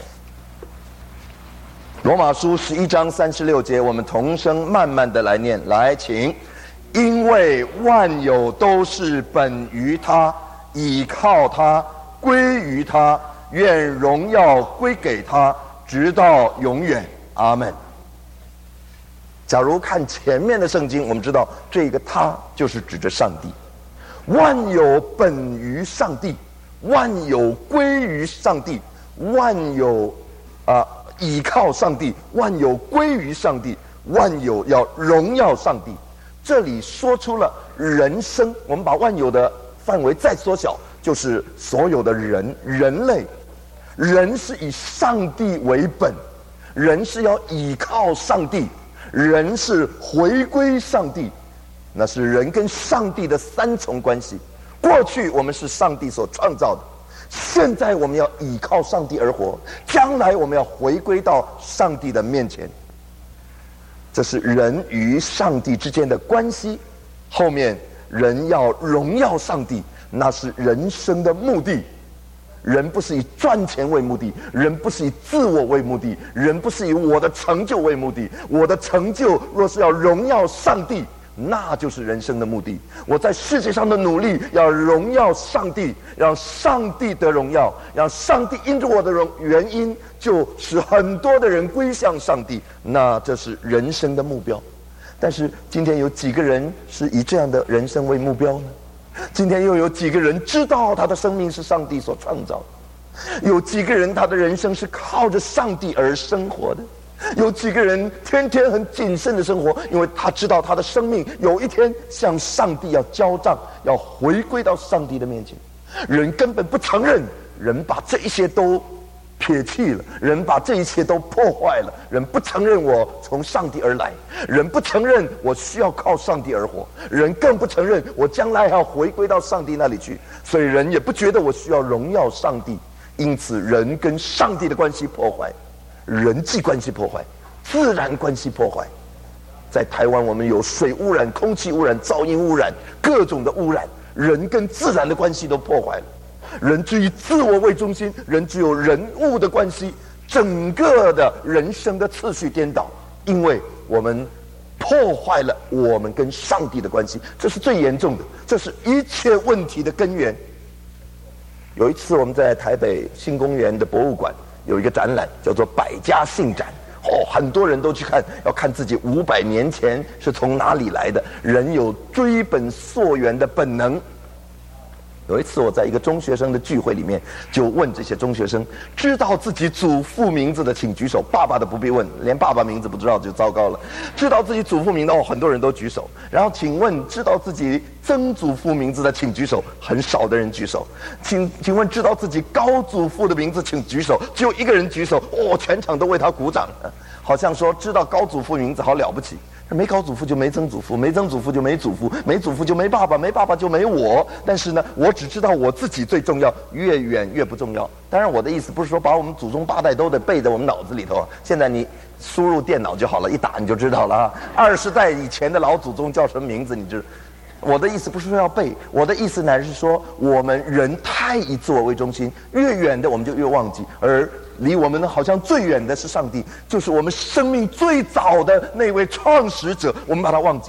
罗马书11章36节，我们同声慢慢的来念。来，请。因为万有都是本于他，倚靠他，归于他，愿荣耀归给他，直到永远。阿们。假如看前面的圣经，我们知道这个他就是指着上帝。万有本于上帝，万有归于上帝，万有倚靠上帝，万有归于上帝，万有要荣耀上帝。这里说出了人生，我们把万有的范围再缩小，就是所有的人类。人是以上帝为本，人是要倚靠上帝，人是回归上帝，那是人跟上帝的三重关系。过去我们是上帝所创造的，现在我们要倚靠上帝而活，将来我们要回归到上帝的面前。这是人与上帝之间的关系。后面人要荣耀上帝，那是人生的目的。人不是以赚钱为目的，人不是以自我为目的，人不是以我的成就为目的。我的成就若是要荣耀上帝，那就是人生的目的。我在世界上的努力要荣耀上帝，让上帝得荣耀，让上帝因着我的原因，就使很多的人归向上帝。那这是人生的目标。但是今天有几个人是以这样的人生为目标呢？今天又有几个人知道他的生命是上帝所创造的？有几个人他的人生是靠着上帝而生活的？有几个人天天很谨慎的生活，因为他知道他的生命有一天向上帝要交账，要回归到上帝的面前。人根本不承认，人把这一些都撇弃了，人把这一切都破坏了。人不承认我从上帝而来，人不承认我需要靠上帝而活，人更不承认我将来要回归到上帝那里去。所以人也不觉得我需要荣耀上帝，因此人跟上帝的关系破坏，人际关系破坏，自然关系破坏。在台湾我们有水污染、空气污染、噪音污染，各种的污染，人跟自然的关系都破坏了。人只以自我为中心，人只有人物的关系，整个的人生的次序颠倒，因为我们破坏了我们跟上帝的关系，这是最严重的，这是一切问题的根源。有一次我们在台北新公园的博物馆有一个展览，叫做百家姓展。很多人都去看，要看自己500年前是从哪里来的。人有追本溯源的本能。有一次我在一个中学生的聚会里面，就问这些中学生，知道自己祖父名字的请举手，爸爸的不必问，连爸爸名字不知道就糟糕了。知道自己祖父名的很多人都举手。然后请问知道自己曾祖父名字的请举手，很少的人举手。请问知道自己高祖父的名字请举手，只有一个人举手，全场都为他鼓掌，好像说知道高祖父名字好了不起。没高祖父就没曾祖父，没曾祖父就没祖父，没祖父就没爸爸，没爸爸就没我。但是呢，我只知道我自己最重要，越远越不重要。当然我的意思不是说把我们祖宗8代都得背在我们脑子里头，现在你输入电脑就好了，一打你就知道了啊。20代以前的老祖宗叫什么名字你知道。我的意思不是说要背，我的意思乃是说我们人太以自我为中心，越远的我们就越忘记，而离我们好像最远的是上帝，就是我们生命最早的那位创始者，我们把他忘记了。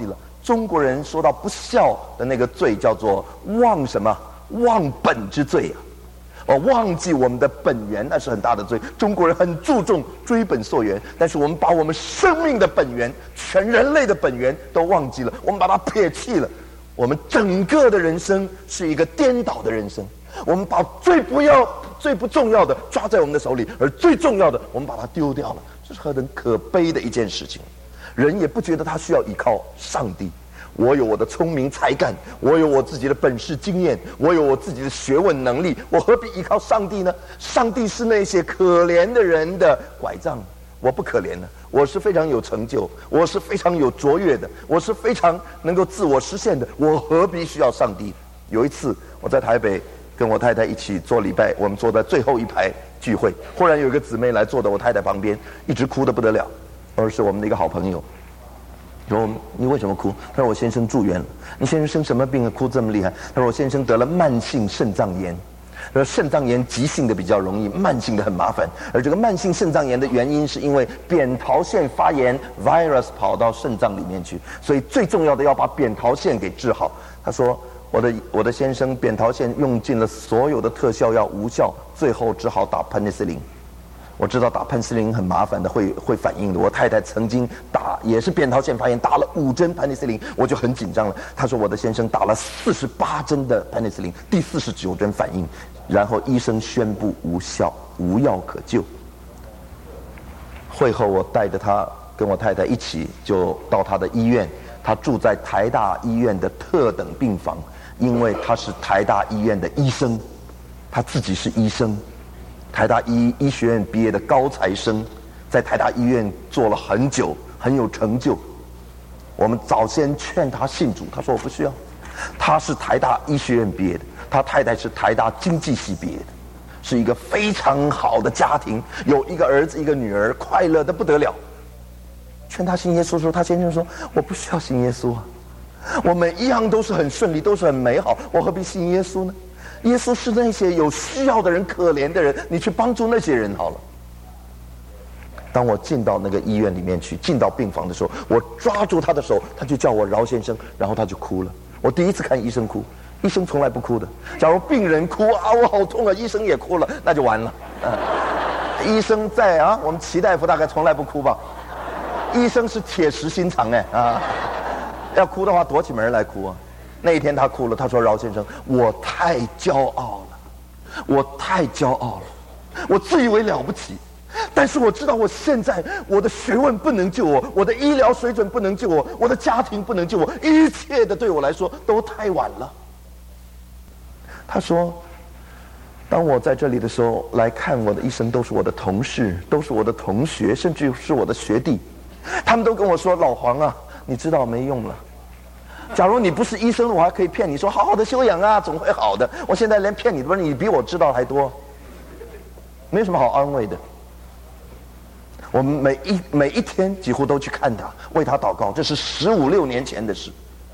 中国人说到不孝的那个罪叫做忘什么？忘本之罪啊！忘记我们的本源，那是很大的罪。中国人很注重追本溯源，但是我们把我们生命的本源、全人类的本源都忘记了，我们把它撇弃了。我们整个的人生是一个颠倒的人生。我们把最不重要的抓在我们的手里，而最重要的我们把它丢掉了，这是何等可悲的一件事情。人也不觉得他需要依靠上帝。我有我的聪明才干，我有我自己的本事经验，我有我自己的学问能力，我何必依靠上帝呢？上帝是那些可怜的人的拐杖，我不可怜的，我是非常有成就，我是非常有卓越的，我是非常能够自我实现的，我何必需要上帝？有一次我在台北跟我太太一起做礼拜，我们坐在最后一排聚会，忽然有一个姊妹来坐在我太太旁边，一直哭得不得了，而是我们的一个好朋友。说你为什么哭？他说我先生住院了。你先生生什么病啊？哭这么厉害？他说我先生得了慢性肾脏炎。他说肾脏炎急性的比较容易，慢性的很麻烦。而这个慢性肾脏炎的原因是因为扁桃腺发炎 ，virus 跑到肾脏里面去，所以最重要的要把扁桃腺给治好。他说我的先生扁桃腺用尽了所有的特效药无效，最后只好打潘尼斯林。我知道打潘尼林很麻烦的，会反应的。我太太曾经打，也是扁桃腺发炎，打了5针潘尼斯林，我就很紧张了。她说我的先生打了48针的潘尼斯林，第49针反应，然后医生宣布无效，无药可救。会后我带着他跟我太太一起就到他的医院，他住在台大医院的特等病房，因为他是台大医院的医生，他自己是医生。台大医学院毕业的高材生，在台大医院做了很久，很有成就。我们早先劝他信主，他说我不需要。他是台大医学院毕业的，他太太是台大经济系毕业的，是一个非常好的家庭，有一个儿子一个女儿，快乐得不得了。劝他信耶稣的时候，他先生说我不需要信耶稣啊，我们一样都是很顺利，都是很美好，我何必信耶稣呢？耶稣是那些有需要的人、可怜的人，你去帮助那些人好了。当我进到那个医院里面去，进到病房的时候，我抓住他的手，他就叫我饶先生，然后他就哭了。我第一次看医生哭，医生从来不哭的。假如病人哭啊，我好痛啊，医生也哭了，那就完了。医生在啊，我们齐大夫大概从来不哭吧？医生是铁石心肠哎啊，要哭的话躲起门来哭啊。那一天他哭了，他说饶先生，我太骄傲了，我太骄傲了，我自以为了不起，但是我知道我现在我的学问不能救我，我的医疗水准不能救我，我的家庭不能救我，一切的对我来说都太晚了。他说当我在这里的时候，来看我的医生都是我的同事，都是我的同学，甚至是我的学弟，他们都跟我说老黄啊，你知道没用了，假如你不是医生，我还可以骗你说好好的修养啊，总会好的。我现在连骗你都不是，你比我知道还多，没有什么好安慰的。我们每一天几乎都去看他，为他祷告，这是15、16年前的事。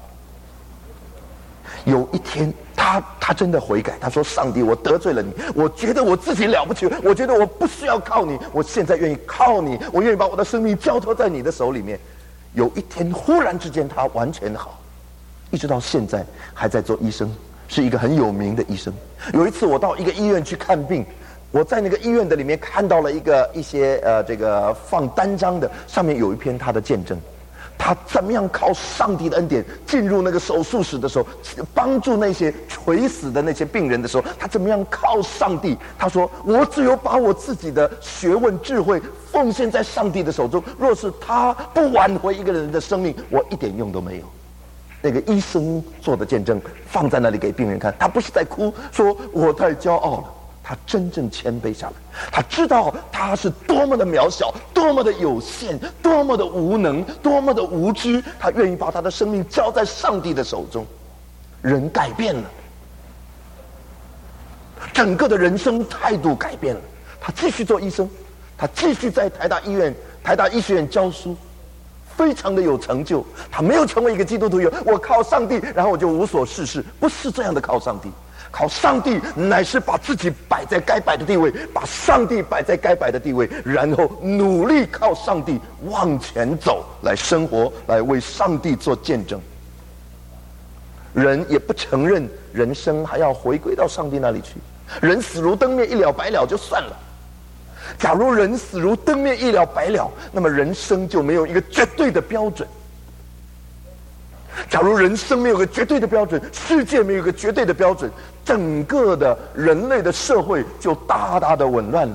有一天他真的悔改，他说上帝，我得罪了你，我觉得我自己了不起，我觉得我不需要靠你，我现在愿意靠你，我愿意把我的生命交托在你的手里面。有一天忽然之间他完全好，一直到现在还在做医生，是一个很有名的医生。有一次我到一个医院去看病，我在那个医院的里面看到了一些这个放单张的，上面有一篇他的见证，他怎么样靠上帝的恩典进入那个手术室的时候，帮助那些垂死的那些病人的时候，他怎么样靠上帝。他说我只有把我自己的学问智慧奉献在上帝的手中，若是他不挽回一个人的生命，我一点用都没有。那个医生做的见证放在那里给病人看，他不是在哭说我太骄傲了，他真正谦卑下来，他知道他是多么的渺小，多么的有限，多么的无能，多么的无知，他愿意把他的生命交在上帝的手中。人改变了，整个的人生态度改变了，他继续做医生，他继续在台大医学院教书，非常的有成就。他没有成为一个基督徒，我靠上帝然后我就无所事事，不是这样的靠上帝。靠上帝乃是把自己摆在该摆的地位，把上帝摆在该摆的地位，然后努力靠上帝往前走，来生活，来为上帝做见证。 人也不承认人生还要回归到上帝那里去。人死如灯灭，一了百了就算了。假如人死如灯灭，一了百了，那么人生就没有一个绝对的标准。假如人生没有个绝对的标准，世界没有个绝对的标准，整个的人类的社会就大大的紊乱了。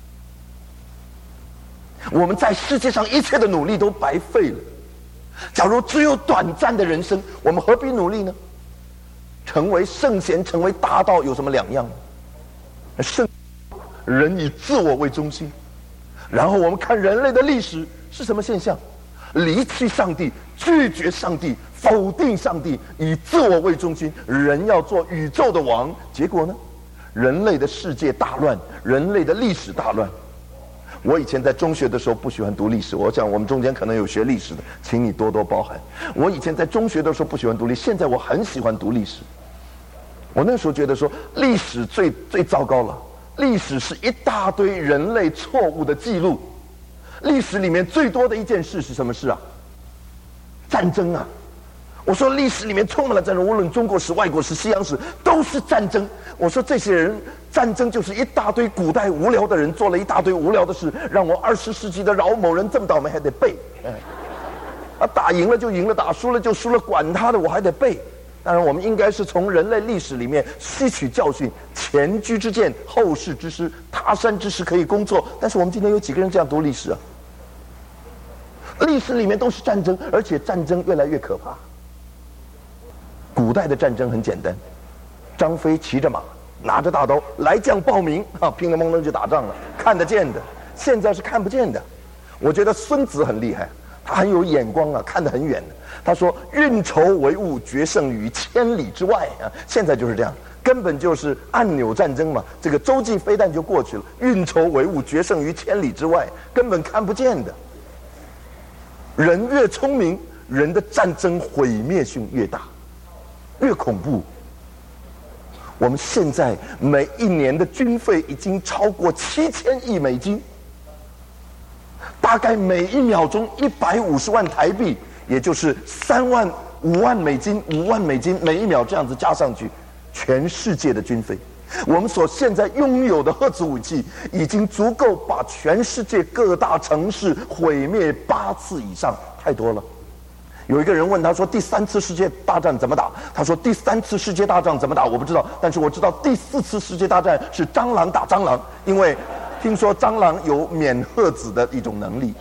我们在世界上一切的努力都白费了。假如只有短暂的人生，我们何必努力呢？成为圣贤，成为大道有什么两样呢？人以自我为中心，然后我们看人类的历史是什么现象？离弃上帝，拒绝上帝，否定上帝，以自我为中心，人要做宇宙的王。结果呢？人类的世界大乱，人类的历史大乱。我以前在中学的时候不喜欢读历史，我想我们中间可能有学历史的，请你多多包涵。我以前在中学的时候不喜欢读历史，现在我很喜欢读历史。我那时候觉得说，历史最糟糕了，历史是一大堆人类错误的记录。历史里面最多的一件事是什么事啊？战争啊！我说历史里面充满了战争，无论中国史、外国史、西洋史，都是战争。我说这些人，战争就是一大堆古代无聊的人做了一大堆无聊的事，让我20世纪的饶某人这么倒霉还得背。打赢了就赢了，打输了就输了，管他的，我还得背。当然，我们应该是从人类历史里面吸取教训，前车之鉴，后世之师，他山之石可以攻错。但是我们今天有几个人这样读历史啊？历史里面都是战争，而且战争越来越可怕。古代的战争很简单，张飞骑着马，拿着大刀，来将报名啊，乒铃乓啷就打仗了，看得见的。现在是看不见的。我觉得孙子很厉害，他很有眼光啊，看得很远的。他说：“运筹帷幄，决胜于千里之外啊！”现在就是这样，根本就是按钮战争嘛。这个洲际飞弹就过去了，运筹帷幄，决胜于千里之外，根本看不见的。人越聪明，人的战争毁灭性越大，越恐怖。我们现在每一年的军费已经超过7000亿美金，大概每1秒钟150万台币。也就是3万、5万美金、5万美金每1秒这样子加上去，全世界的军费，我们所现在拥有的核子武器已经足够把全世界各大城市毁灭8次以上，太多了。有一个人问他说：“第3次世界大战怎么打？”他说：“第3次世界大战怎么打我不知道，但是我知道第4次世界大战是蟑螂打蟑螂，因为听说蟑螂有免核子的一种能力。”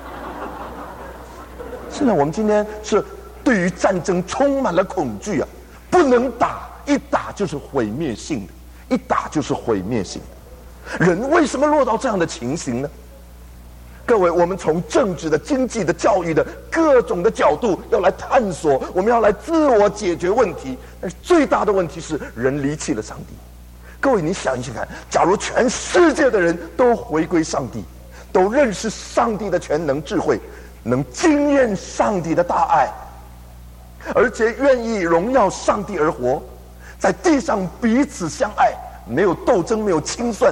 现在我们今天是对于战争充满了恐惧啊，不能打，一打就是毁灭性的，一打就是毁灭性的。人为什么落到这样的情形呢？各位，我们从政治的、经济的、教育的各种的角度要来探索，我们要来自我解决问题。但是最大的问题是人离弃了上帝。各位，你想一想看，假如全世界的人都回归上帝，都认识上帝的全能智慧，能经验上帝的大爱，而且愿意荣耀上帝而活，在地上彼此相爱，没有斗争，没有清算，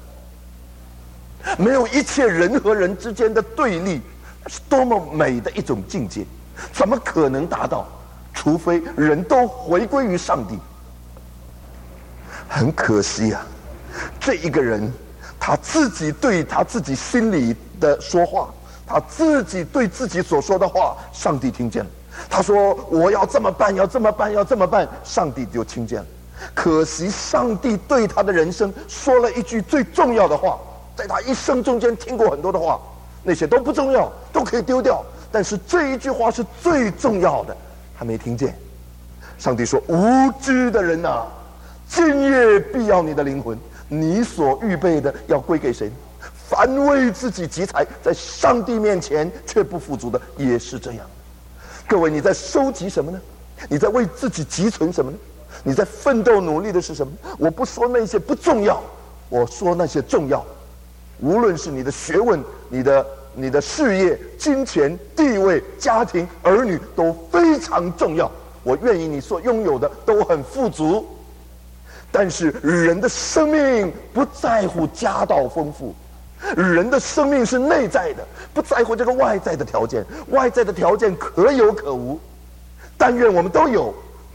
没有一切人和人之间的对立，那是多么美的一种境界！怎么可能达到？除非人都回归于上帝。很可惜啊，这一个人他自己对他自己心里的说话，他自己对自己所说的话，上帝听见了。他说：“我要这么办，要这么办，要这么办。”上帝就听见了。可惜上帝对他的人生说了一句最重要的话，在他一生中间听过很多的话，那些都不重要，都可以丢掉。但是这一句话是最重要的，他没听见。上帝说：“无知的人啊，今夜必要你的灵魂，你所预备的要归给谁？凡为自己积财，在上帝面前却不富足的，也是这样。”各位，你在收集什么呢？你在为自己积存什么呢？你在奋斗努力的是什么？我不说那些不重要，我说那些重要。无论是你的学问、你的事业、金钱、地位、家庭、儿女，都非常重要。我愿意你所拥有的都很富足。但是人的生命不在乎家道丰富，人的生命是内在的，不在乎这个外在的条件。外在的条件可有可无，但愿我们都有。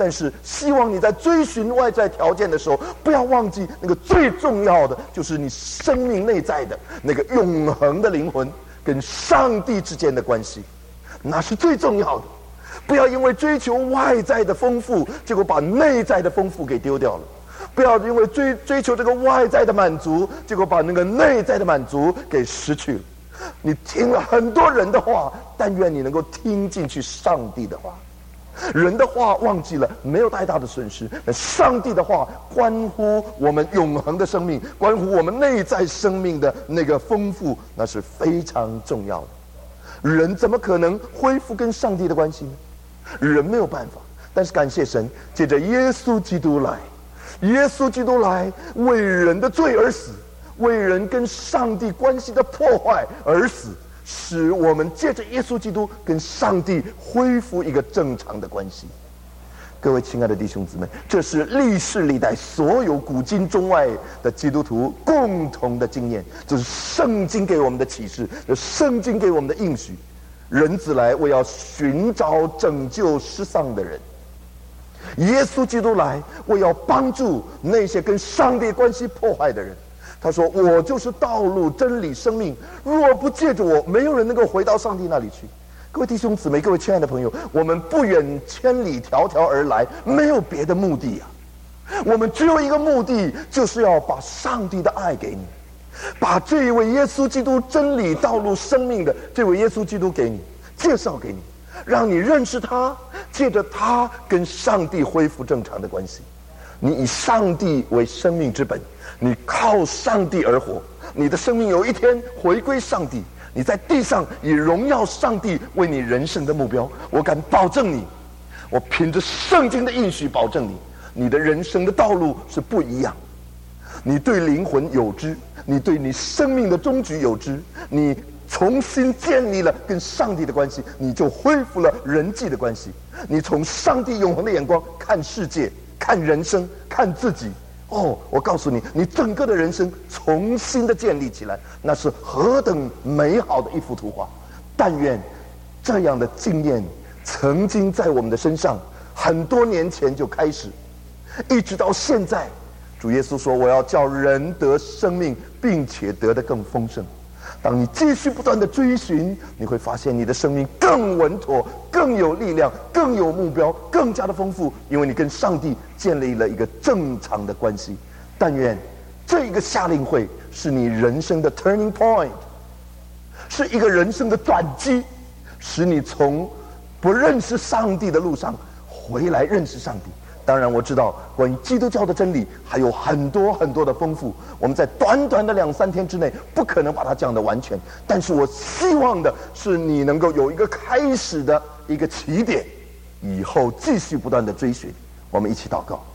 但是希望你在追寻外在条件的时候，不要忘记那个最重要的，就是你生命内在的那个永恒的灵魂跟上帝之间的关系，那是最重要的。不要因为追求外在的丰富，结果把内在的丰富给丢掉了。不要因为追求这个外在的满足，结果把那个内在的满足给失去了。你听了很多人的话，但愿你能够听进去上帝的话。人的话忘记了，没有太大的损失。上帝的话关乎我们永恒的生命，关乎我们内在生命的那个丰富，那是非常重要的。人怎么可能恢复跟上帝的关系呢？人没有办法。但是感谢神，借着耶稣基督来，耶稣基督来为人的罪而死，为人跟上帝关系的破坏而死，使我们借着耶稣基督跟上帝恢复一个正常的关系。各位亲爱的弟兄姊妹，这是历世历代所有古今中外的基督徒共同的经验，这是圣经给我们的启示，这是圣经给我们的应许。人子来为要寻找拯救失丧的人，耶稣基督来为要帮助那些跟上帝关系破坏的人。他说，我就是道路真理生命，若不借着我，没有人能够回到上帝那里去。各位弟兄姊妹，各位亲爱的朋友，我们不远千里迢迢而来，没有别的目的啊，我们只有一个目的，就是要把上帝的爱给你，把这一位耶稣基督真理道路生命的这位耶稣基督给你，介绍给你，让你认识他，借着他跟上帝恢复正常的关系。你以上帝为生命之本，你靠上帝而活，你的生命有一天回归上帝，你在地上以荣耀上帝为你人生的目标。我敢保证你，我凭着圣经的应许保证你，你的人生的道路是不一样。你对灵魂有知，你对你生命的终局有知，你重新建立了跟上帝的关系，你就恢复了人际的关系。你从上帝永恒的眼光看世界，看人生，看自己，我告诉你，你整个的人生重新的建立起来，那是何等美好的一幅图画。但愿这样的经验曾经在我们的身上很多年前就开始，一直到现在。主耶稣说，我要叫人得生命，并且得得更丰盛。当你继续不断的追寻，你会发现你的生命更稳妥，更有力量，更有目标，更加的丰富，因为你跟上帝建立了一个正常的关系。但愿这一个夏令会是你人生的 turning point， 是一个人生的转机，使你从不认识上帝的路上回来认识上帝。当然我知道关于基督教的真理还有很多很多的丰富，我们在短短的2-3天之内不可能把它讲得完全，但是我希望的是你能够有一个开始的一个起点，以后继续不断的追寻。我们一起祷告。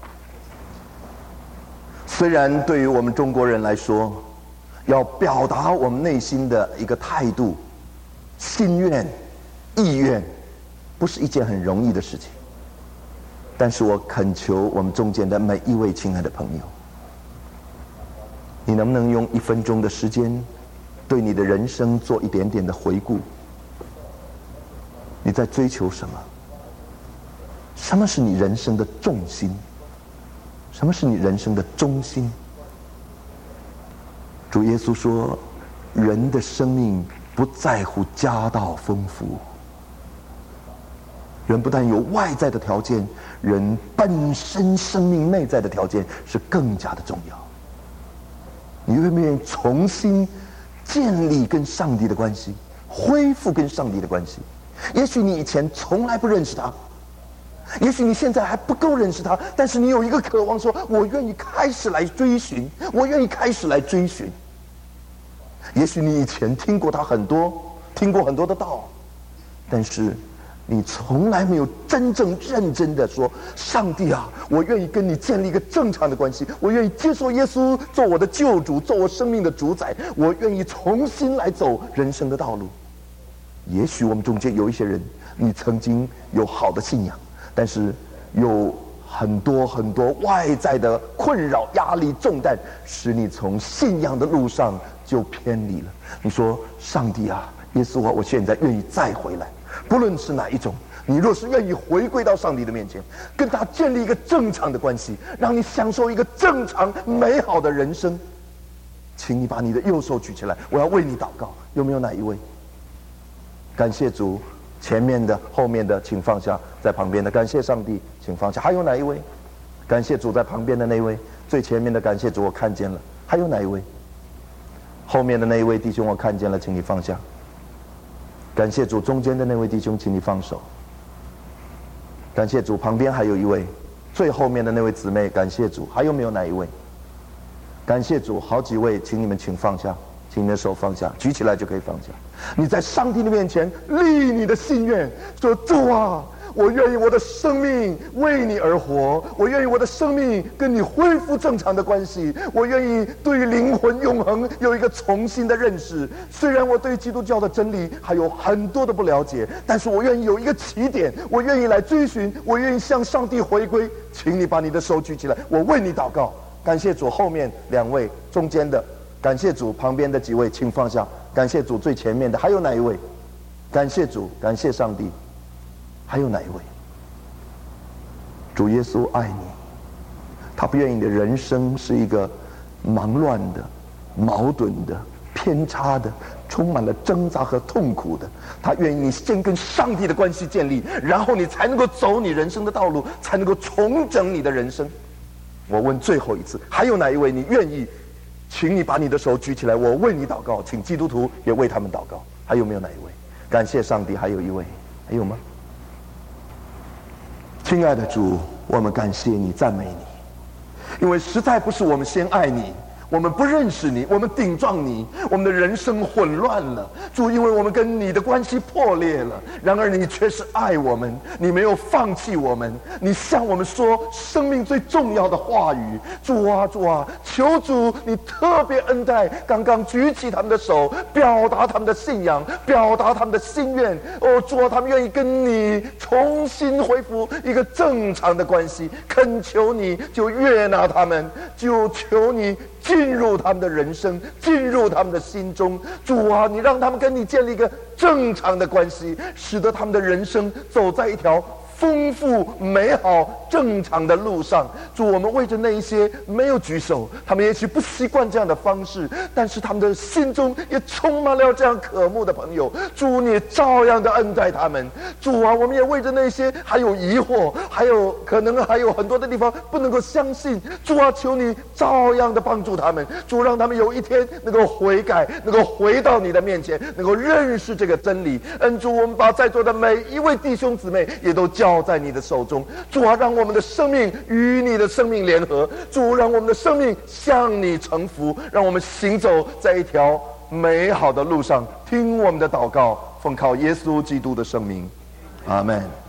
虽然对于我们中国人来说，要表达我们内心的一个态度、心愿、意愿，不是一件很容易的事情，但是我恳求我们中间的每一位亲爱的朋友，你能不能用1分钟的时间，对你的人生做一点点的回顾？你在追求什么？什么是你人生的重心？什么是你人生的中心？主耶稣说，人的生命不在乎家道丰富。人不但有外在的条件，人本身生命内在的条件是更加的重要。你愿不愿意重新建立跟上帝的关系，恢复跟上帝的关系？也许你以前从来不认识他，也许你现在还不够认识他，但是你有一个渴望，说我愿意开始来追寻，我愿意开始来追寻。也许你以前听过他很多，听过很多的道，但是你从来没有真正认真的说，上帝啊，我愿意跟你建立一个正常的关系，我愿意接受耶稣做我的救主，做我生命的主宰，我愿意重新来走人生的道路。也许我们中间有一些人，你曾经有好的信仰，但是有很多很多外在的困扰、压力、重担，使你从信仰的路上就偏离了。你说，上帝啊，耶稣啊，我现在愿意再回来，不论是哪一种， 你若是愿意回归到上帝的面前，跟他建立一个正常的关系，让你享受一个正常美好的人生，请你把你的右手举起来，我要为你祷告。有没有哪一位？感谢主，前面的后面的请放下，在旁边的感谢上帝请放下。还有哪一位？感谢主，在旁边的那位，最前面的感谢主，我看见了。还有哪一位？后面的那一位弟兄我看见了，请你放下。感谢主，中间的那位弟兄请你放手。感谢主，旁边还有一位，最后面的那位姊妹，感谢主。还有没有哪一位？感谢主，好几位，请你们请放下，请你的手放下，举起来就可以放下。你在上帝的面前立你的心愿，说主啊，我愿意我的生命为你而活，我愿意我的生命跟你恢复正常的关系，我愿意对于灵魂永恒有一个重新的认识。虽然我对基督教的真理还有很多的不了解，但是我愿意有一个起点，我愿意来追寻，我愿意向上帝回归。请你把你的手举起来，我为你祷告。感谢主，后面两位，中间的感谢主，旁边的几位请放下。感谢主，最前面的还有哪一位？感谢主，感谢上帝。还有哪一位？主耶稣爱你，他不愿意你的人生是一个忙乱的、矛盾的、偏差的、充满了挣扎和痛苦的。他愿意你先跟上帝的关系建立，然后你才能够走你人生的道路，才能够重整你的人生。我问最后一次，还有哪一位你愿意？请你把你的手举起来，我为你祷告，请基督徒也为他们祷告。还有没有哪一位？感谢上帝，还有一位，还有吗？亲爱的主，我们感谢你，赞美你，因为实在不是我们先爱你，我们不认识你，我们顶撞你，我们的人生混乱了。主，因为我们跟你的关系破裂了，然而你却是爱我们，你没有放弃我们，你向我们说生命最重要的话语。主啊，主啊，求主你特别恩待刚刚举起他们的手，表达他们的信仰，表达他们的心愿。哦，主啊，他们愿意跟你重新恢复一个正常的关系，恳求你就悦纳他们，就求你进入他们的人生，进入他们的心中。主啊，你让他们跟你建立一个正常的关系，使得他们的人生走在一条丰富美好正常的路上。主，我们为着那一些没有举手，他们也许不习惯这样的方式，但是他们的心中也充满了这样渴慕的朋友。主，你照样的恩待他们。主啊，我们也为着那些还有疑惑，还有可能还有很多的地方不能够相信。主啊，求你照样的帮助他们。主，让他们有一天能够悔改，能够回到你的面前，能够认识这个真理。主，我们把在座的每一位弟兄姊妹也都交在你的手中。主啊，让我们的生命与你的生命联合。主，让我们的生命向你臣服，让我们行走在一条美好的路上。听我们的祷告，奉靠耶稣基督的圣名，阿们。